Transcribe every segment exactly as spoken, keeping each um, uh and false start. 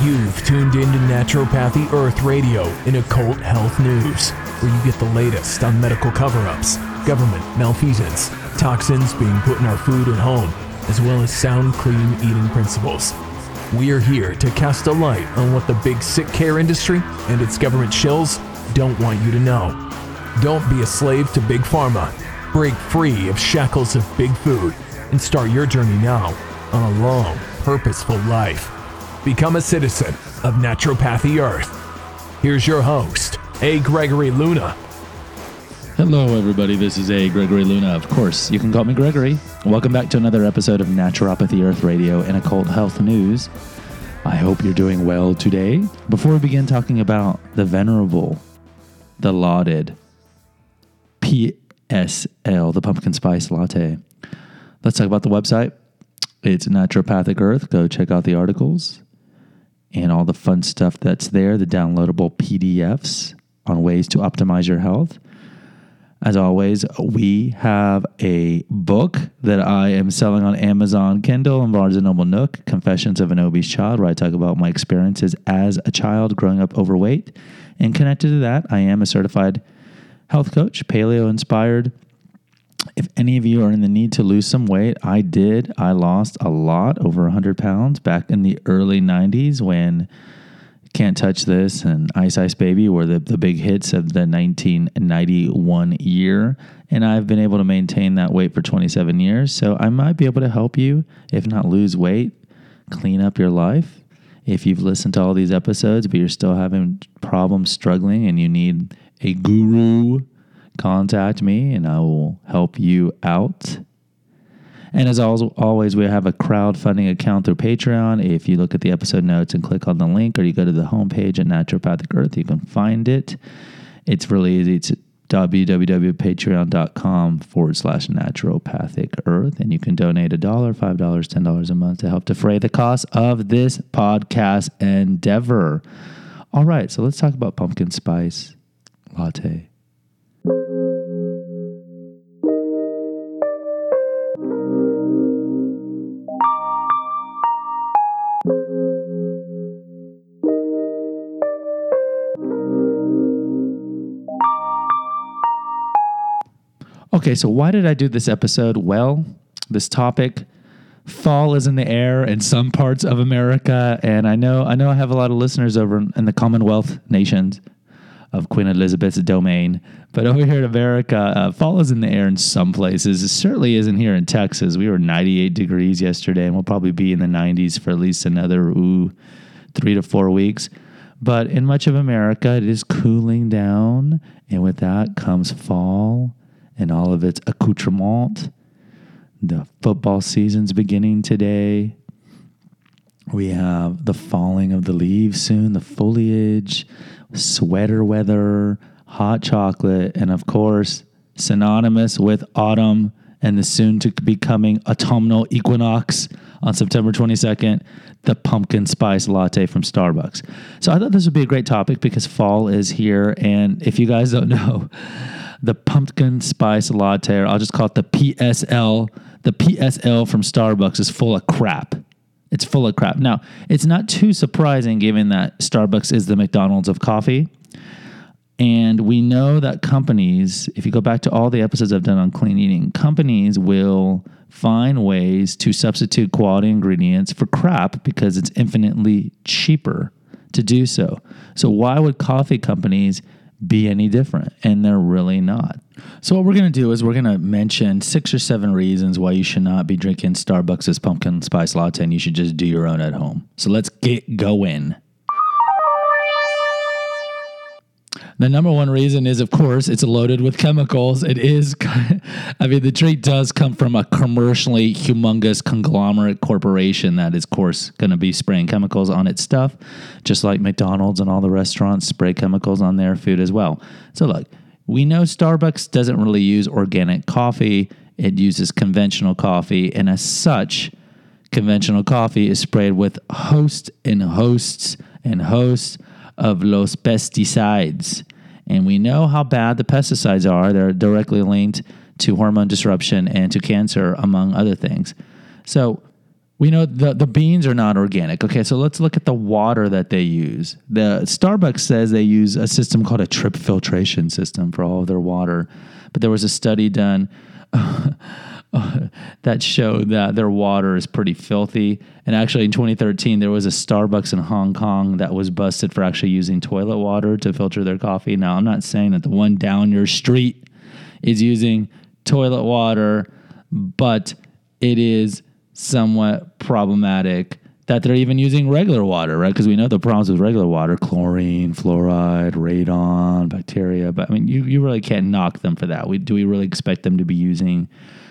You've tuned into Naturopathy Earth Radio and Occult Health News, where you get the latest on medical cover-ups, government malfeasance, toxins being put in our food and home, as well as sound, clean eating principles. We are here to cast a light on what the big sick care industry and its government shills don't want you to know. Don't be a slave to Big Pharma. Break free of shackles of big food and start your journey now on a long, purposeful life. Become a citizen of Naturopathy Earth. Here's your host, A. Gregory Luna. Hello, everybody. This is A. Gregory Luna. Of course, you can call me Gregory. Welcome back to another episode of Naturopathy Earth Radio and Occult Health News. I hope you're doing well today. Before we begin talking about the venerable, the lauded P S L, the pumpkin spice latte, let's talk about the website. It's Naturopathic Earth. Go check out the articles and all the fun stuff that's there, the downloadable P D Fs on ways to optimize your health. As always, we have a book that I am selling on Amazon Kindle and Barnes and Noble Nook, Confessions of an Obese Child, where I talk about my experiences as a child growing up overweight. And connected to that, I am a certified health coach, paleo-inspired. If any of you are in the need to lose some weight, I did. I lost a lot, over one hundred pounds, back in the early nineties when Can't Touch This and Ice Ice Baby were the, the big hits of the nineteen ninety-one year. And I've been able to maintain that weight for twenty-seven years. So I might be able to help you, if not lose weight, clean up your life. If you've listened to all these episodes, but you're still having problems struggling and you need a guru, contact me and I will help you out. And as always, we have a crowdfunding account through Patreon. If you look at the episode notes and click on the link, or you go to the homepage at Naturopathic Earth, you can find it. It's really easy. It's www.patreon.com forward slash naturopathic earth. And you can donate a dollar, five dollars, ten dollars a month to help defray the cost of this podcast endeavor. All right, so let's talk about pumpkin spice latte. Okay, so why did I do this episode? Well, this topic, fall is in the air in some parts of America, and I know I know I have a lot of listeners over in the Commonwealth nations of Queen Elizabeth's domain, but over here in America, uh, fall is in the air in some places. It certainly isn't here in Texas. We were ninety-eight degrees yesterday, and we'll probably be in the nineties for at least another ooh, three to four weeks. But in much of America, it is cooling down, and with that comes fall and all of its accoutrement. The football season's beginning today. We have the falling of the leaves soon, the foliage, sweater weather, hot chocolate, and of course, synonymous with autumn and the soon-to-be-coming autumnal equinox on September twenty-second, the pumpkin spice latte from Starbucks. So I thought this would be a great topic because fall is here, and if you guys don't know, the pumpkin spice latte, or I'll just call it the P S L. The P S L from Starbucks is full of crap. It's full of crap. Now, it's not too surprising given that Starbucks is the McDonald's of coffee. And we know that companies, if you go back to all the episodes I've done on clean eating, companies will find ways to substitute quality ingredients for crap because it's infinitely cheaper to do so. So why would coffee companies be any different? And they're really not. So what we're going to do is we're going to mention six or seven reasons why you should not be drinking Starbucks' pumpkin spice latte and you should just do your own at home. So let's get going. The number one reason is, of course, it's loaded with chemicals. It is, I mean, the drink does come from a commercially humongous conglomerate corporation that is, of course, going to be spraying chemicals on its stuff, just like McDonald's and all the restaurants spray chemicals on their food as well. So look, we know Starbucks doesn't really use organic coffee. It uses conventional coffee, and as such, conventional coffee is sprayed with hosts and hosts and hosts of los pesticides. And we know how bad the pesticides are. They're directly linked to hormone disruption and to cancer, among other things. So We know the, the beans are not organic. Okay, so let's look at the water that they use. The Starbucks says they use a system called a trip filtration system for all of their water. But there was a study done uh, uh, that showed that their water is pretty filthy. And actually in twenty thirteen, there was a Starbucks in Hong Kong that was busted for actually using toilet water to filter their coffee. Now, I'm not saying that the one down your street is using toilet water, but it is somewhat problematic that they're even using regular water, right? Because we know the problems with regular water: chlorine, fluoride, radon, bacteria. But I mean, you, you really can't knock them for that. We, do we really expect them to be using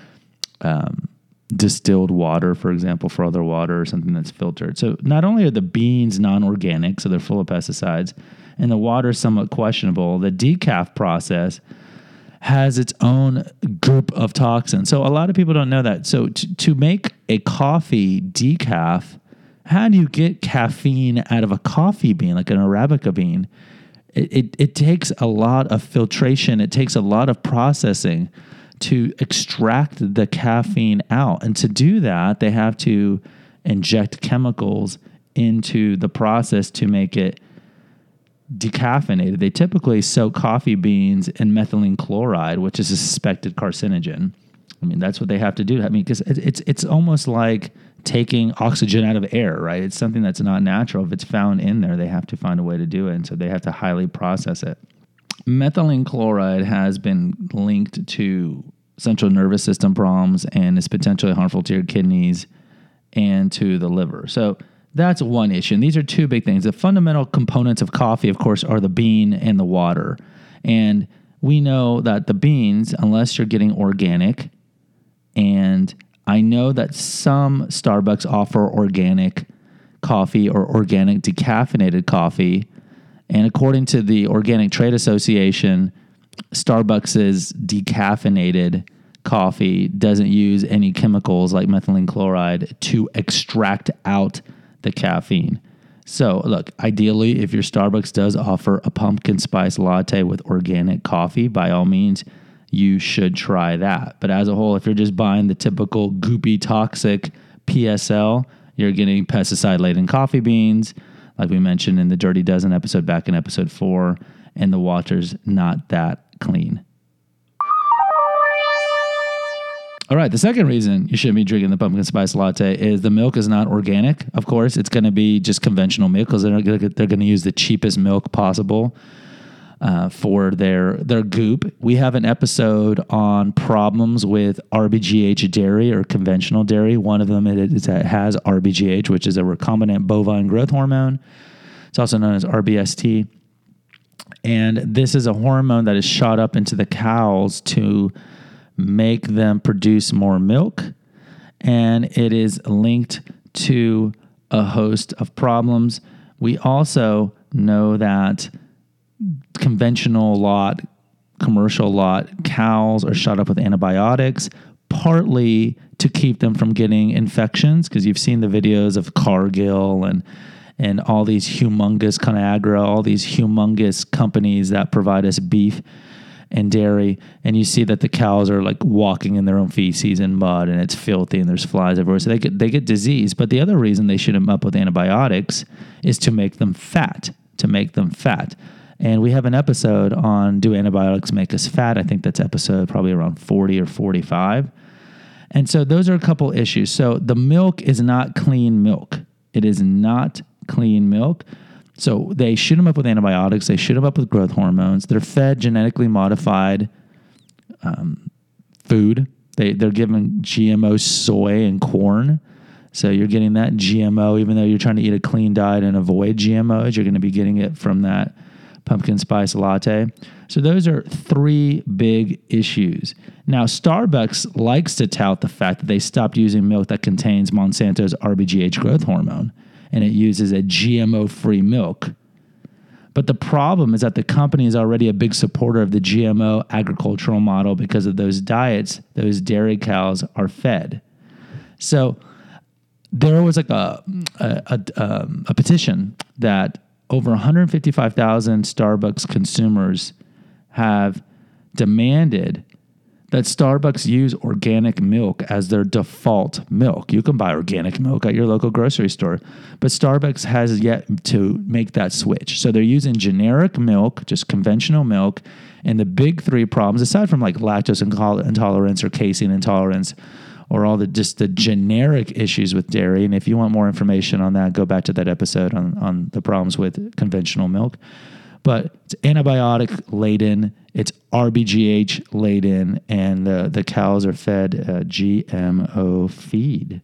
um, distilled water, for example, for other water or something that's filtered? So not only are the beans non-organic, so they're full of pesticides, and the water is somewhat questionable, the decaf process has its own group of toxins. So a lot of people don't know that. So to, to make a coffee decaf, how do you get caffeine out of a coffee bean, like an Arabica bean? It, it, it takes a lot of filtration. It takes a lot of processing to extract the caffeine out. And to do that, they have to inject chemicals into the process to make it decaffeinated. They typically soak coffee beans in methylene chloride, which is a suspected carcinogen. I mean, that's what they have to do. I mean, because it, it's it's almost like taking oxygen out of air, right? It's something that's not natural. If it's found in there, they have to find a way to do it, and so they have to highly process it. Methylene chloride has been linked to central nervous system problems and is potentially harmful to your kidneys and to the liver. So that's one issue. And these are two big things. The fundamental components of coffee, of course, are the bean and the water. And we know that the beans, unless you're getting organic, and I know that some Starbucks offer organic coffee or organic decaffeinated coffee. And according to the Organic Trade Association, Starbucks' decaffeinated coffee doesn't use any chemicals like methylene chloride to extract out the caffeine. So look, ideally, if your Starbucks does offer a pumpkin spice latte with organic coffee, by all means, you should try that. But as a whole, if you're just buying the typical goopy, toxic P S L, you're getting pesticide-laden coffee beans, like we mentioned in the Dirty Dozen episode back in episode four, and the water's not that clean. All right, the second reason you shouldn't be drinking the pumpkin spice latte is the milk is not organic. Of course, it's going to be just conventional milk because they're going to they're going to use the cheapest milk possible uh, for their their goop. We have an episode on problems with R B G H dairy or conventional dairy. One of them is that it has R B G H, which is a recombinant bovine growth hormone. It's also known as R B S T. And this is a hormone that is shot up into the cows to make them produce more milk, and it is linked to a host of problems. We also know that conventional lot, commercial lot cows are shot up with antibiotics, partly to keep them from getting infections, because you've seen the videos of Cargill and and all these humongous Conagra, all these humongous companies that provide us beef and dairy, and you see that the cows are like walking in their own feces and mud, and it's filthy, and there's flies everywhere, so they get they get disease. But the other reason they shoot them up with antibiotics is to make them fat, to make them fat. And we have an episode on do antibiotics make us fat? I think that's episode probably around forty or forty-five. And so those are a couple issues. So the milk is not clean milk. It is not clean milk. So they shoot them up with antibiotics. They shoot them up with growth hormones. They're fed genetically modified um, food. They, they're given G M O soy and corn. So you're getting that G M O, even though you're trying to eat a clean diet and avoid G M Os, you're going to be getting it from that pumpkin spice latte. So those are three big issues. Now, Starbucks likes to tout the fact that they stopped using milk that contains Monsanto's R B G H growth hormone, and it uses a G M O-free milk. But the problem is that the company is already a big supporter of the G M O agricultural model because of those diets those dairy cows are fed. So there was like a a, a, um, a petition that over one hundred fifty-five thousand Starbucks consumers have demanded that Starbucks use organic milk as their default milk. You can buy organic milk at your local grocery store, but Starbucks has yet to make that switch. So they're using generic milk, just conventional milk, and the big three problems, aside from like lactose intolerance or casein intolerance, or all the just the generic issues with dairy. And if you want more information on that, go back to that episode on, on the problems with conventional milk. But it's antibiotic laden, it's R B G H laden, and the, the cows are fed uh, G M O feed.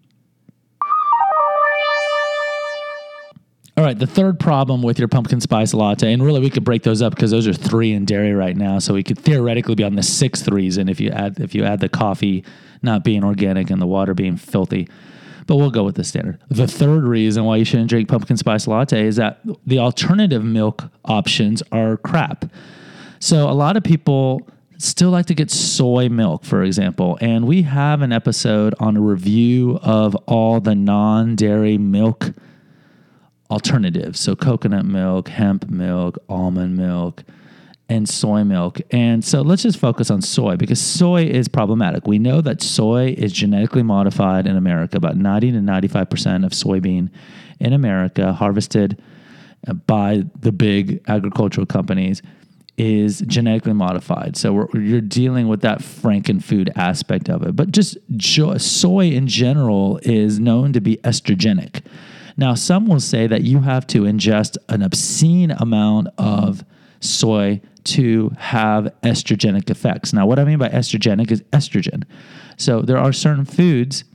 All right, the third problem with your pumpkin spice latte, and really we could break those up because those are three in dairy right now, so we could theoretically be on the sixth reason if you add if you add the coffee not being organic and the water being filthy. But we'll go with the standard. The third reason why you shouldn't drink pumpkin spice latte is that the alternative milk options are crap. So a lot of people still like to get soy milk, for example, and we have an episode on a review of all the non-dairy milk alternatives. So coconut milk, hemp milk, almond milk, and soy milk. And so let's just focus on soy because soy is problematic. We know that soy is genetically modified in America. About ninety to ninety-five percent of soybean in America harvested by the big agricultural companies is genetically modified. So we're, you're dealing with that frankenfood aspect of it. But just jo- soy in general is known to be estrogenic. Now, some will say that you have to ingest an obscene amount of soy to have estrogenic effects. Now, what I mean by estrogenic is estrogen. So there are certain foods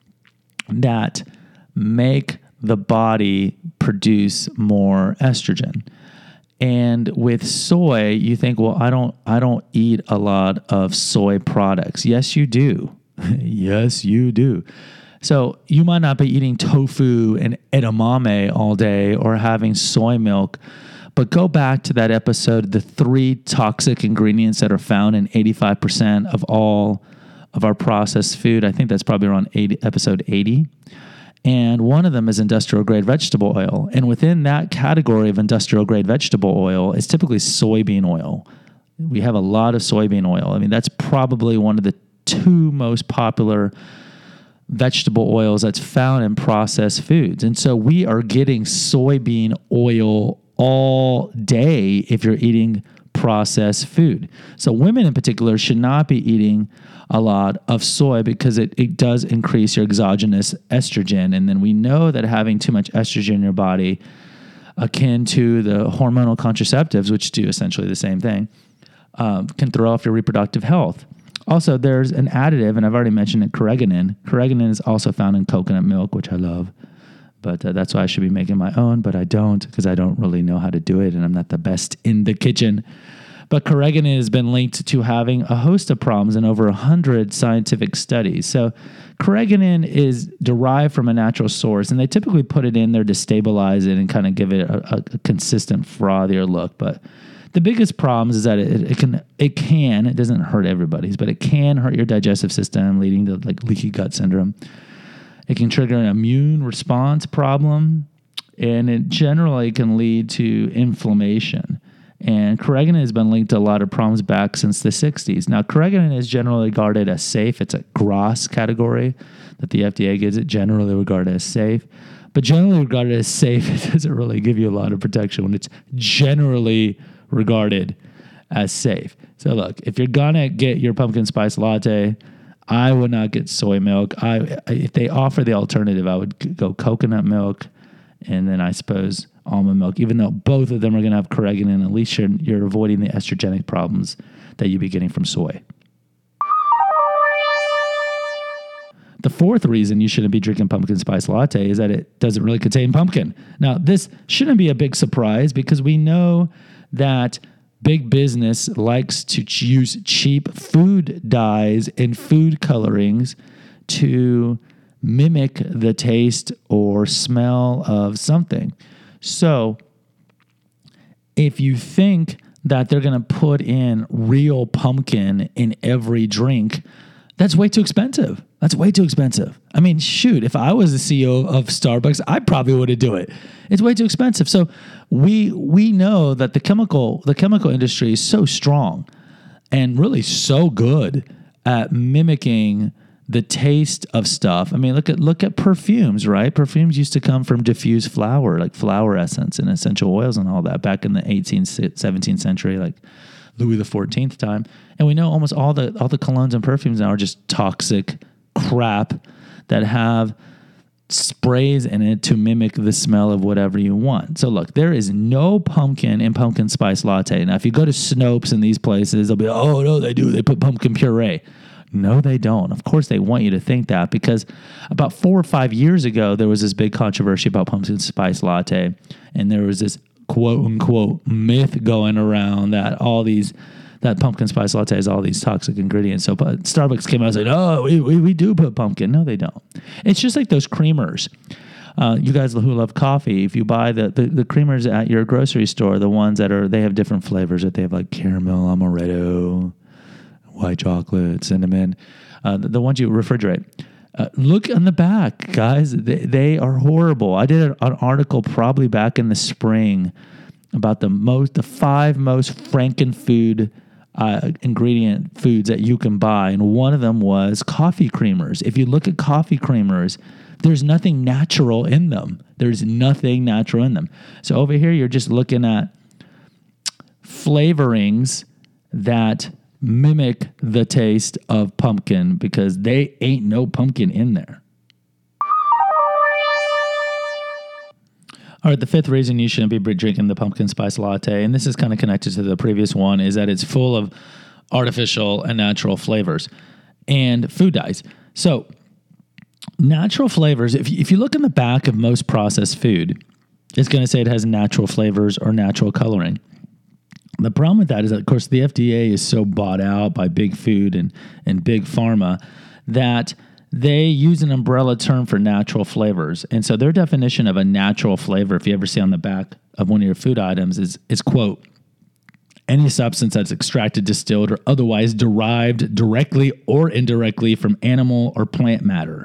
that make the body produce more estrogen. And with soy, you think, well, I don't I don't eat a lot of soy products. Yes, you do. Yes, you do. So you might not be eating tofu and edamame all day or having soy milk, but go back to that episode, the three toxic ingredients that are found in eighty-five percent of all of our processed food. I think that's probably around eighty, episode eighty. And one of them is industrial grade vegetable oil. And within that category of industrial grade vegetable oil is typically soybean oil. We have a lot of soybean oil. I mean, that's probably one of the two most popular vegetable oils that's found in processed foods. And so we are getting soybean oil all day if you're eating processed food. So women in particular should not be eating a lot of soy because it, it does increase your exogenous estrogen. And then we know that having too much estrogen in your body, akin to the hormonal contraceptives, which do essentially the same thing, um, can throw off your reproductive health. Also, there's an additive, and I've already mentioned it, carrageenan. Carrageenan is also found in coconut milk, which I love. But uh, that's why I should be making my own, but I don't because I don't really know how to do it, and I'm not the best in the kitchen. But carrageenan has been linked to having a host of problems in over one hundred scientific studies. So carrageenan is derived from a natural source, and they typically put it in there to stabilize it and kind of give it a, a, a consistent, frothier look. But the biggest problems is that it, it can, it can, it doesn't hurt everybody's, but it can hurt your digestive system, leading to like leaky gut syndrome. It can trigger an immune response problem, and it generally can lead to inflammation. And carrageenan has been linked to a lot of problems back since the sixties. Now, carrageenan is generally regarded as safe. It's a G R A S category that the F D A gives it, generally regarded as safe. But generally regarded as safe, it doesn't really give you a lot of protection when it's generally regarded as safe. So look, if you're gonna get your pumpkin spice latte, I would not get soy milk. I if they offer the alternative, I would go coconut milk, and then I suppose almond milk. Even though both of them are gonna have carrageenan, at least you're you're avoiding the estrogenic problems that you'd be getting from soy. The fourth reason you shouldn't be drinking pumpkin spice latte is that it doesn't really contain pumpkin. Now, this shouldn't be a big surprise because we know that big business likes to use cheap food dyes and food colorings to mimic the taste or smell of something. So if you think that they're going to put in real pumpkin in every drink, that's way too expensive. That's way too expensive. I mean, shoot, if I was the C E O of Starbucks, I probably wouldn't do it. It's way too expensive. So we we know that the chemical the chemical industry is so strong and really so good at mimicking the taste of stuff. I mean, look at look at perfumes, right? Perfumes used to come from diffused flower, like flower essence and essential oils and all that back in the eighteenth, seventeenth century, like Louis the fourteenth time. And we know almost all the all the colognes and perfumes now are just toxic crap that have sprays in it to mimic the smell of whatever you want. So look, there is no pumpkin in pumpkin spice latte. Now, if you go to Snopes and these places, they'll be, oh, no, they do. They put pumpkin puree. No, they don't. Of course, they want you to think that, because about four or five years ago, there was this big controversy about pumpkin spice latte, and there was this quote unquote myth going around that all these that pumpkin spice latte has all these toxic ingredients. So but Starbucks came out and said, "Oh, we, we we do put pumpkin." No, they don't. It's just like those creamers. Uh, you guys who love coffee, if you buy the, the the creamers at your grocery store, the ones that are they have different flavors. That they have like caramel, amaretto, white chocolate, cinnamon, uh, the, the ones you refrigerate. Uh, look on the back, guys. They, they are horrible. I did an, an article probably back in the spring about the most, the five most frankenfood uh, ingredient foods that you can buy, and one of them was coffee creamers. If you look at coffee creamers, there's nothing natural in them. There's nothing natural in them. So over here, you're just looking at flavorings that mimic the taste of pumpkin because they ain't no pumpkin in there. All right, the fifth reason you shouldn't be drinking the pumpkin spice latte, and this is kind of connected to the previous one, is that it's full of artificial and natural flavors and food dyes. So natural flavors, if you, if you look in the back of most processed food, it's going to say it has natural flavors or natural coloring. The problem with that is that, of course, the F D A is so bought out by big food and, and big pharma that they use an umbrella term for natural flavors. And so their definition of a natural flavor, if you ever see on the back of one of your food items, is, is quote, any substance that's extracted, distilled, or otherwise derived directly or indirectly from animal or plant matter.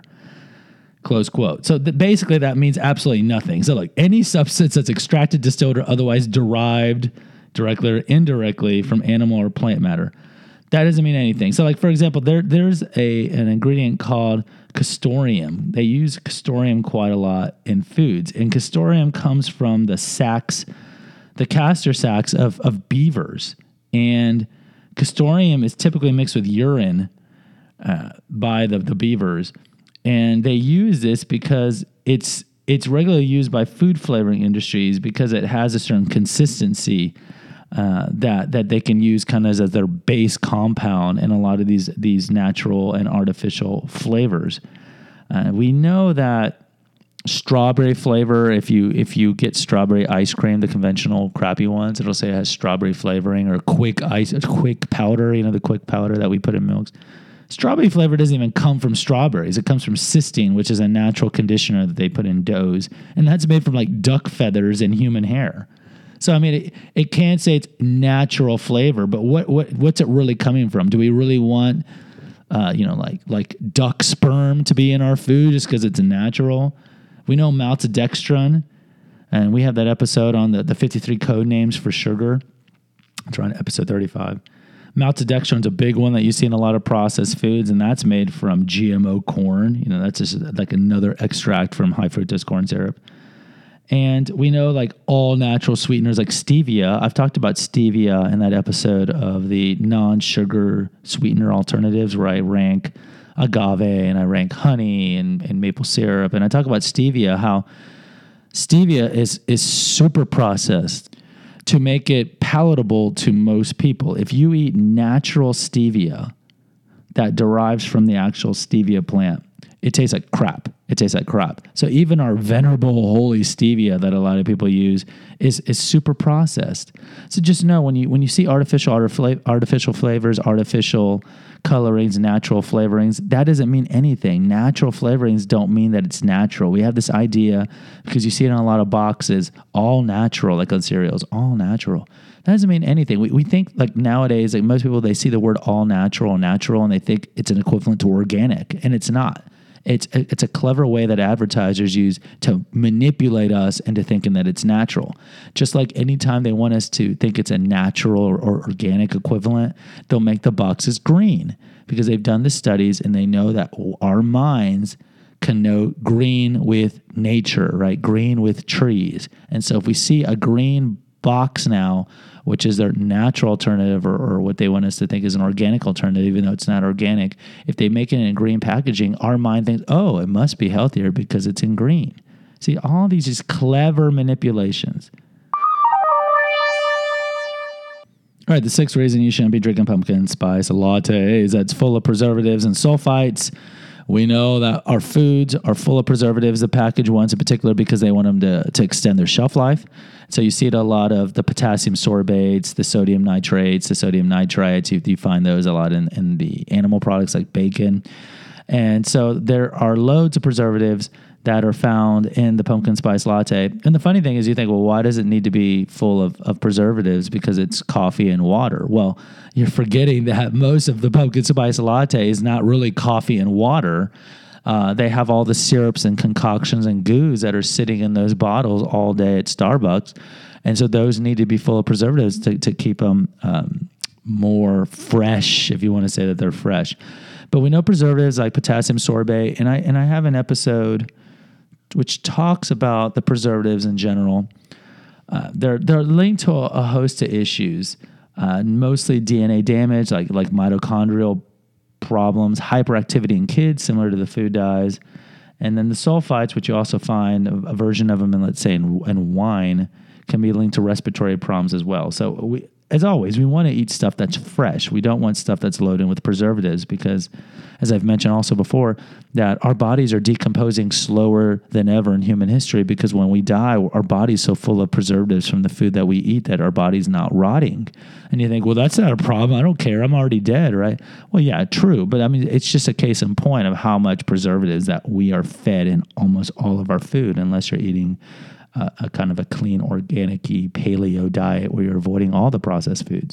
Close quote. So th- basically that means absolutely nothing. So like any substance that's extracted, distilled, or otherwise derived directly or indirectly from animal or plant matter. That doesn't mean anything. So like, for example, there there's a an ingredient called castoreum. They use castoreum quite a lot in foods. And castoreum comes from the sacs, the castor sacs of, of beavers. And castoreum is typically mixed with urine uh, by the, the beavers. And they use this because it's it's regularly used by food flavoring industries because it has a certain consistency uh, that that they can use kind of as, as their base compound in a lot of these these natural and artificial flavors. Uh, we know that strawberry flavor, if you if you get strawberry ice cream, the conventional crappy ones, it'll say it has strawberry flavoring, or quick ice, quick powder, you know, the quick powder that we put in milks. Strawberry flavor doesn't even come from strawberries. It comes from cysteine, which is a natural conditioner that they put in doughs. And that's made from like duck feathers and human hair. So, I mean, it, it can't say it's natural flavor, but what what what's it really coming from? Do we really want, uh, you know, like like duck sperm to be in our food just because it's natural? We know maltodextrin, and we have that episode on the, the fifty-three code names for sugar. It's around episode thirty-five. Maltodextrin is a big one that you see in a lot of processed foods, and that's made from G M O corn. You know, that's just like another extract from high fructose corn syrup. And we know like all natural sweeteners like stevia. I've talked about stevia in that episode of the non-sugar sweetener alternatives where I rank agave and I rank honey and, and maple syrup. And I talk about stevia, how stevia is is super processed to make it palatable to most people. If you eat natural stevia that derives from the actual stevia plant, it tastes like crap. It tastes like crap. So even our venerable holy stevia that a lot of people use is is super processed. So just know when you when you see artificial artificial flavors, artificial colorings, natural flavorings, that doesn't mean anything. Natural flavorings don't mean that it's natural. We have this idea because you see it on a lot of boxes, all natural, like on cereals, all natural. That doesn't mean anything. We we think like nowadays, like most people, they see the word all natural, natural, and they think it's an equivalent to organic, and it's not. It's a, it's a clever way that advertisers use to manipulate us into thinking that it's natural. Just like anytime they want us to think it's a natural or, or organic equivalent, they'll make the boxes green because they've done the studies and they know that our minds connote green with nature, right? Green with trees. And so if we see a green box now, which is their natural alternative or, or what they want us to think is an organic alternative, even though it's not organic, if they make it in green packaging, our mind thinks, oh, it must be healthier because it's in green. See, all these just clever manipulations. All right, the sixth reason you shouldn't be drinking pumpkin spice latte is that it's full of preservatives and sulfites. We know that our foods are full of preservatives, the packaged ones in particular, because they want them to, to extend their shelf life. So you see it a lot of the potassium sorbates, the sodium nitrates, the sodium nitrites. You, you find those a lot in, in the animal products like bacon. And so there are loads of preservatives that are found in the pumpkin spice latte. And the funny thing is you think, well, why does it need to be full of, of preservatives? Because it's coffee and water. Well, you're forgetting that most of the pumpkin spice latte is not really coffee and water. Uh, they have all the syrups and concoctions and goos that are sitting in those bottles all day at Starbucks. And so those need to be full of preservatives to, to keep them um, more fresh, if you want to say that they're fresh. But we know preservatives like potassium sorbate, and I and I have an episode which talks about the preservatives in general. Uh, they're they're linked to a, a host of issues, uh, mostly D N A damage, like like mitochondrial problems, hyperactivity in kids, similar to the food dyes, and then the sulfites, which you also find a, a version of them in, let's say, in, in wine, can be linked to respiratory problems as well. So we, as always, we want to eat stuff that's fresh. We don't want stuff that's loaded with preservatives because, as I've mentioned also before, that our bodies are decomposing slower than ever in human history because when we die, our body's so full of preservatives from the food that we eat that our body's not rotting. And you think, well, that's not a problem. I don't care. I'm already dead, right? Well, yeah, true. But I mean, it's just a case in point of how much preservatives that we are fed in almost all of our food, unless you're eating Uh, a kind of a clean, organic-y paleo diet where you're avoiding all the processed foods.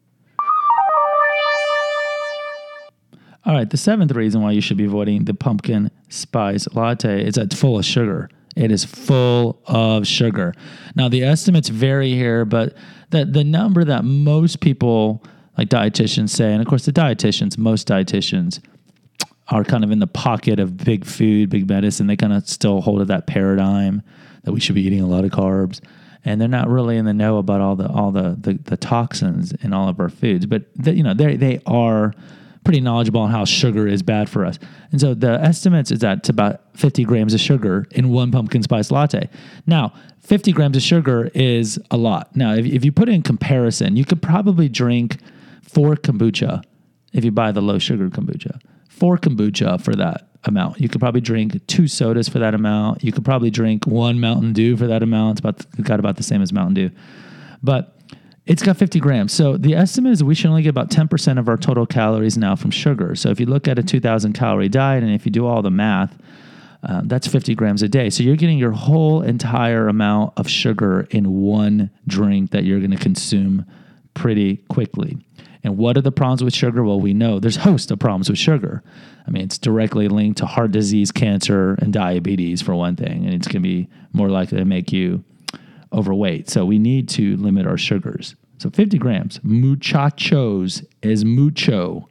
All right, the seventh reason why you should be avoiding the pumpkin spice latte is that it's full of sugar. It is full of sugar. Now, the estimates vary here, but the, the number that most people, like dietitians say, and of course the dietitians, most dietitians, are kind of in the pocket of big food, big medicine. They kind of still hold to that paradigm that we should be eating a lot of carbs, and they're not really in the know about all the all the the, the toxins in all of our foods. But the, you know, they they are pretty knowledgeable on how sugar is bad for us. And so the estimates is that it's about fifty grams of sugar in one pumpkin spice latte. Now, fifty grams of sugar is a lot. Now, if if you put it in comparison, you could probably drink four kombucha if you buy the low sugar kombucha. Four kombucha for that amount. You could probably drink two sodas for that amount. You could probably drink one Mountain Dew for that amount. It's about it's got about the same as Mountain Dew, but it's got fifty grams. So the estimate is we should only get about ten percent of our total calories now from sugar. So if you look at a two thousand calorie diet, and if you do all the math, um, that's fifty grams a day. So you're getting your whole entire amount of sugar in one drink that you're going to consume pretty quickly. And what are the problems with sugar? Well, we know there's a host of problems with sugar. I mean, it's directly linked to heart disease, cancer, and diabetes for one thing. And it's going to be more likely to make you overweight. So we need to limit our sugars. So fifty grams. Muchachos is mucho.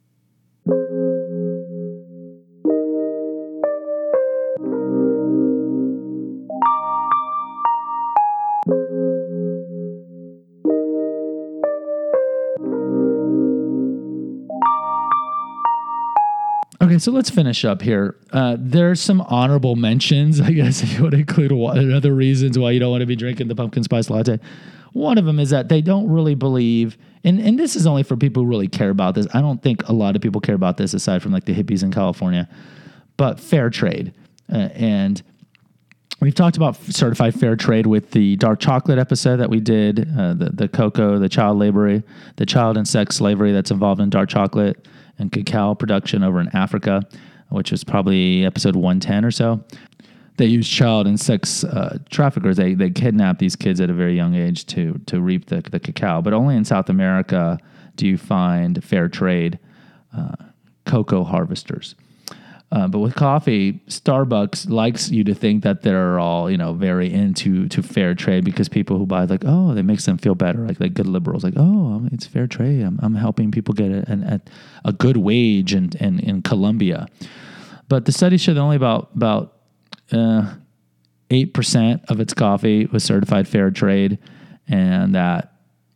Okay, so let's finish up here. Uh, there's some honorable mentions, I guess, if you want to include other reasons why you don't want to be drinking the pumpkin spice latte. One of them is that they don't really believe, and, and this is only for people who really care about this. I don't think a lot of people care about this aside from like the hippies in California, but fair trade. Uh, and we've talked about certified fair trade with the dark chocolate episode that we did, uh, the, the cocoa, the child labor, the child and sex slavery that's involved in dark chocolate and cacao production over in Africa, which was probably episode one ten or so. They use child and sex uh, traffickers. They they kidnap these kids at a very young age to to reap the, the cacao. But only in South America do you find fair trade uh, cocoa harvesters. Uh, but with coffee, Starbucks likes you to think that they're all, you know, very into to fair trade, because people who buy, like, oh, that makes them feel better. Like, like good liberals, like, oh, it's fair trade. I'm, I'm helping people get a, a, a good wage in, in, in Colombia. But the study showed that only about, about uh, eight percent of its coffee was certified fair trade, and that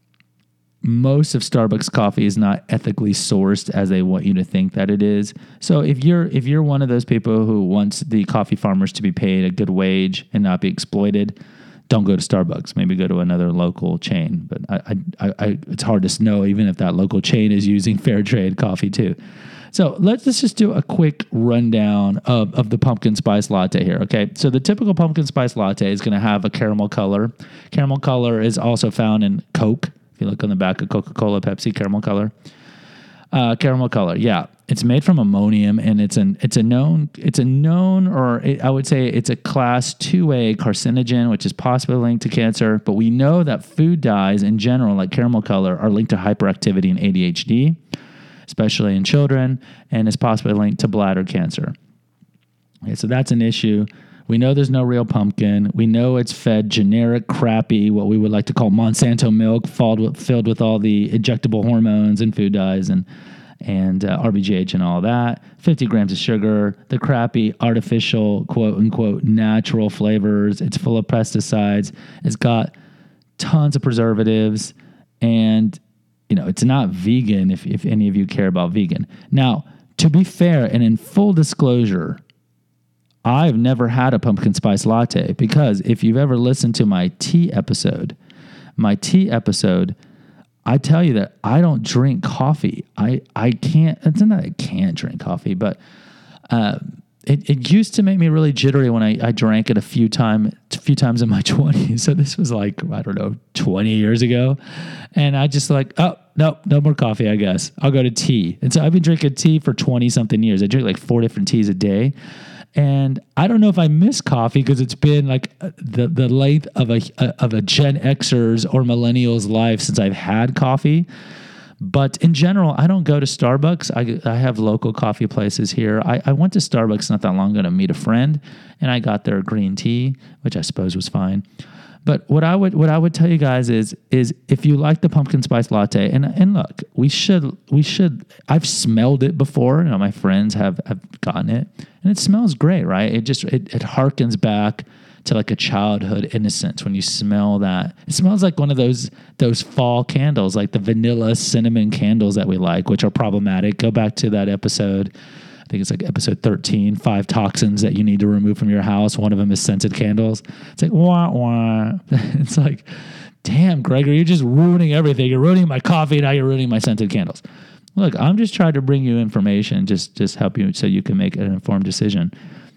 most of Starbucks coffee is not ethically sourced as they want you to think that it is. So if you're if you're one of those people who wants the coffee farmers to be paid a good wage and not be exploited, don't go to Starbucks. Maybe go to another local chain. But I, I, I, it's hard to know even if that local chain is using fair trade coffee too. So let's, let's just do a quick rundown of, of the pumpkin spice latte here, okay? So the typical pumpkin spice latte is going to have a caramel color. Caramel color is also found in Coke. If you look on the back of Coca-Cola, Pepsi, caramel color. Uh, caramel color, yeah. It's made from ammonium, and it's an it's a known it's a known or it, I would say it's a class two A carcinogen, which is possibly linked to cancer. But we know that food dyes in general, like caramel color, are linked to hyperactivity and A D H D, especially in children, and is possibly linked to bladder cancer. Okay, so that's an issue. We know there's no real pumpkin. We know it's fed generic, crappy, what we would like to call Monsanto milk, filled with, filled with all the injectable hormones and food dyes and and uh, R B G H and all that. fifty grams of sugar, the crappy, artificial, quote unquote, natural flavors. It's full of pesticides. It's got tons of preservatives, and you know it's not vegan. If if any of you care about vegan, now to be fair and in full disclosure, I've never had a pumpkin spice latte, because if you've ever listened to my tea episode, my tea episode, I tell you that I don't drink coffee. I, I can't, it's not that I can't drink coffee, but uh, it, it used to make me really jittery when I, I drank it a few time, a few times in my twenties. So this was like, I don't know, twenty years ago. And I just like, oh, no, no more coffee, I guess. I'll go to tea. And so I've been drinking tea for twenty something years. I drink like four different teas a day. And I don't know if I miss coffee because it's been like the the length of a of a Gen Xer's or millennial's life since I've had coffee. But in general, I don't go to Starbucks. I, I have local coffee places here. I, I went to Starbucks not that long ago to meet a friend, and I got their green tea, which I suppose was fine. But what I would what I would tell you guys is is if you like the pumpkin spice latte, and and look, we should we should I've smelled it before. You know, my friends have, have gotten it, and it smells great, right? It just it, it harkens back to like a childhood innocence when you smell that. It smells like one of those those fall candles, like the vanilla cinnamon candles that we like, which are problematic. Go back to that episode. I think it's like episode thirteen, five toxins that you need to remove from your house. One of them is scented candles. It's like, wah, wah. It's like, damn, Gregory, you're just ruining everything. You're ruining my coffee. Now you're ruining my scented candles. Look, I'm just trying to bring you information, just, just help you so you can make an informed decision.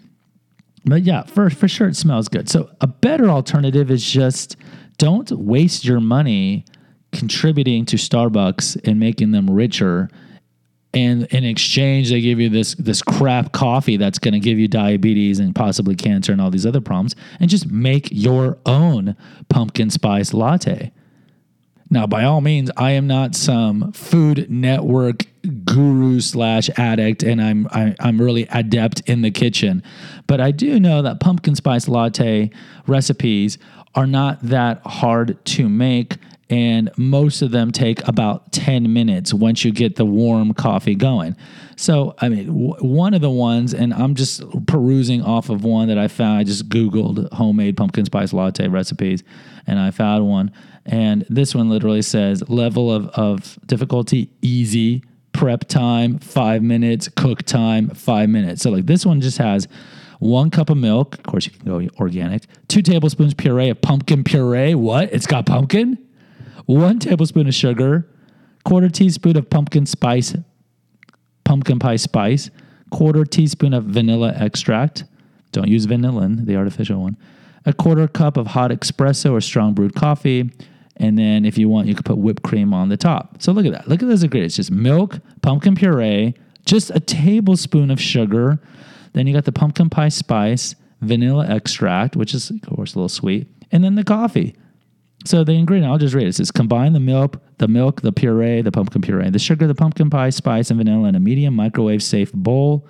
But yeah, for, for sure, it smells good. So a better alternative is just don't waste your money contributing to Starbucks and making them richer. And in exchange, they give you this this crap coffee that's going to give you diabetes and possibly cancer and all these other problems. And just make your own pumpkin spice latte. Now, by all means, I am not some Food Network guru slash addict, and I'm I, I'm really adept in the kitchen. But I do know that pumpkin spice latte recipes are not that hard to make. And most of them take about ten minutes once you get the warm coffee going. So, I mean, w- one of the ones, and I'm just perusing off of one that I found. I just Googled homemade pumpkin spice latte recipes, and I found one. And this one literally says level of, of difficulty, easy, prep time, five minutes, cook time, five minutes. So, like, this one just has one cup of milk. Of course, you can go organic. Two tablespoons puree of pumpkin puree. What? It's got pumpkin? One tablespoon of sugar, quarter teaspoon of pumpkin spice, pumpkin pie spice, quarter teaspoon of vanilla extract. Don't use vanillin, the artificial one. A quarter cup of hot espresso or strong brewed coffee. And then if you want, you could put whipped cream on the top. So look at that. Look at those ingredients. Just milk, pumpkin puree, just a tablespoon of sugar. Then you got the pumpkin pie spice, vanilla extract, which is, of course, a little sweet. And then the coffee. So the ingredient, I'll just read it. It says combine the milk, the milk, the puree, the pumpkin puree, the sugar, the pumpkin pie, spice, and vanilla in a medium microwave safe bowl.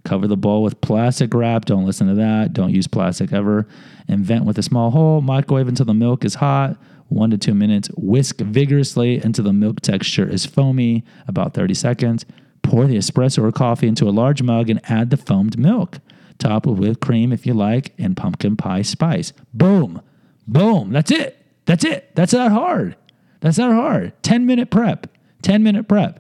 Cover the bowl with plastic wrap. Don't listen to that. Don't use plastic ever. And vent with a small hole. Microwave until the milk is hot. One to two minutes. Whisk vigorously until the milk texture is foamy. About thirty seconds. Pour the espresso or coffee into a large mug and add the foamed milk. Top with whipped cream if you like and pumpkin pie spice. Boom. Boom. That's it. That's it. That's not hard. That's not hard. ten minute prep. ten minute prep.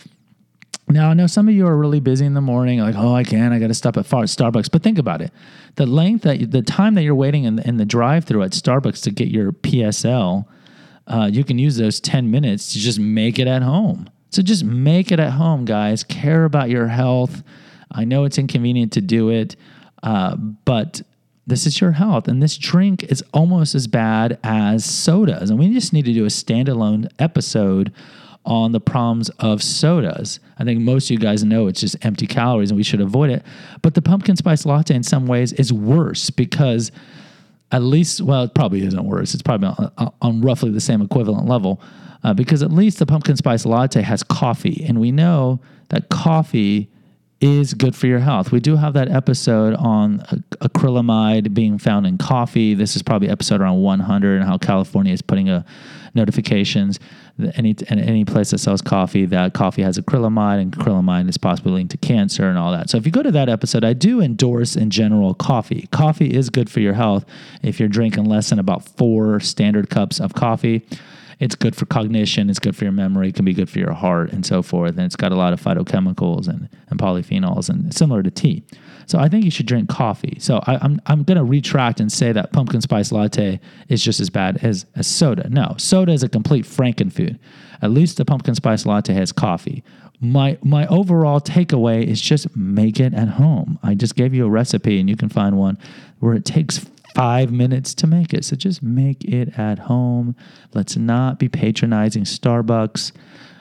Now, I know some of you are really busy in the morning, like, oh, I can't, I got to stop at Starbucks. But think about it. The length that, you, the time that you're waiting in the, in the drive-thru at Starbucks to get your P S L, uh, you can use those ten minutes to just make it at home. So just make it at home, guys. Care about your health. I know it's inconvenient to do it, uh, but this is your health. And this drink is almost as bad as sodas. And we just need to do a standalone episode on the problems of sodas. I think most of you guys know it's just empty calories and we should avoid it. But the pumpkin spice latte in some ways is worse because at least, well, it probably isn't worse. It's probably on, on roughly the same equivalent level uh, because at least the pumpkin spice latte has coffee. And we know that coffee is good for your health. We do have that episode on acrylamide being found in coffee. This is probably episode around one hundred and how California is putting a notifications that any any place that sells coffee that coffee has acrylamide and acrylamide is possibly linked to cancer and all that. So if you go to that episode, I do endorse in general coffee. Coffee is good for your health if you're drinking less than about four standard cups of coffee. It's good for cognition. It's good for your memory. It can be good for your heart and so forth. And it's got a lot of phytochemicals and, and polyphenols and similar to tea. So I think you should drink coffee. So I, I'm I'm going to retract and say that pumpkin spice latte is just as bad as, as soda. No, soda is a complete frankenfood. At least the pumpkin spice latte has coffee. My my overall takeaway is just make it at home. I just gave you a recipe and you can find one where it takes five minutes to make it. So just make it at home. Let's not be patronizing Starbucks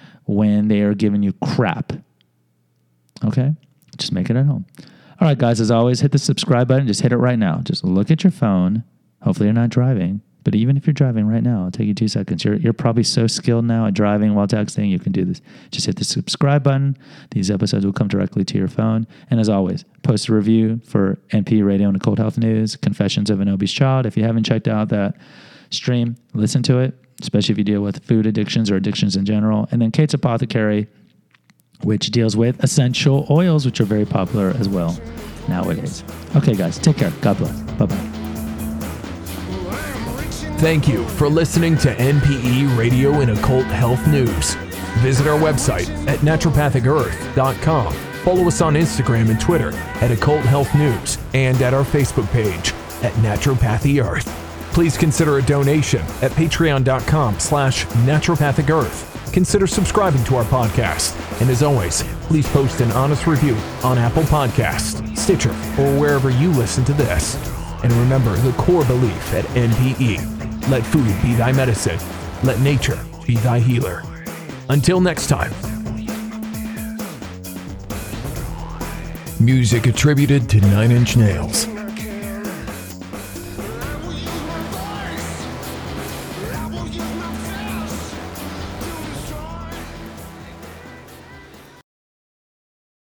when they are giving you crap. Okay? Just make it at home. All right, guys, as always, hit the subscribe button. Just hit it right now. Just look at your phone. Hopefully you're not driving. But even if you're driving right now, it'll take you two seconds. You're you're probably so skilled now at driving while texting, you can do this. Just hit the subscribe button. These episodes will come directly to your phone. And as always, post a review for N P Radio and Occult Health News, Confessions of an Obese Child. If you haven't checked out that stream, listen to it, especially if you deal with food addictions or addictions in general. And then Kate's Apothecary, which deals with essential oils, which are very popular as well nowadays. Okay, guys, take care. God bless. Bye-bye. Thank you for listening to N P E Radio and Occult Health News. Visit our website at naturopathic earth dot com. Follow us on Instagram and Twitter at Occult Health News and at our Facebook page at Naturopathy Earth. Please consider a donation at patreon.com slash naturopathic earth. Consider subscribing to our podcast. And as always, please post an honest review on Apple Podcasts, Stitcher, or wherever you listen to this. And remember the core belief at N P E. Let food be thy medicine. Let nature be thy healer. Until next time. Music attributed to Nine Inch Nails.